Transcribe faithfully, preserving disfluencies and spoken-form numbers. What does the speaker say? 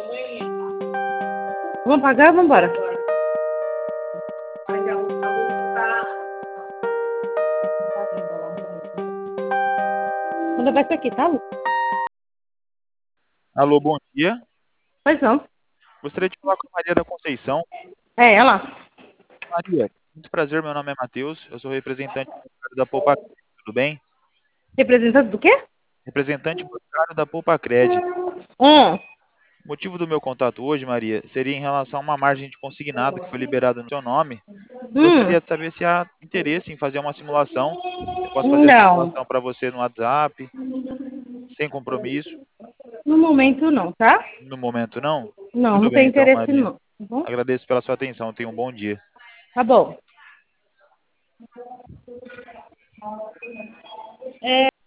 Vamos pagar? Vamos embora. Vou levar isso aqui, tá, Lu? Alô, bom dia. Pois não. Gostaria de falar com a Maria da Conceição. É ela. Maria, muito prazer, meu nome é Matheus, eu sou representante bancário da Poupacred, tudo bem? Representante do quê? Representante bancário da Poupacred. Hum. O motivo do meu contato hoje, Maria, seria em relação a uma margem de consignado que foi liberada no seu nome. Hum. Gostaria de saber se há interesse em fazer uma simulação. Eu posso fazer a Não. simulação para você no WhatsApp, sem compromisso. No momento não, tá? No momento, não? Não, Tudo não bem, tem então, interesse Maria. não. Tá bom? Agradeço pela sua atenção. Tenha um bom dia. Tá bom. É...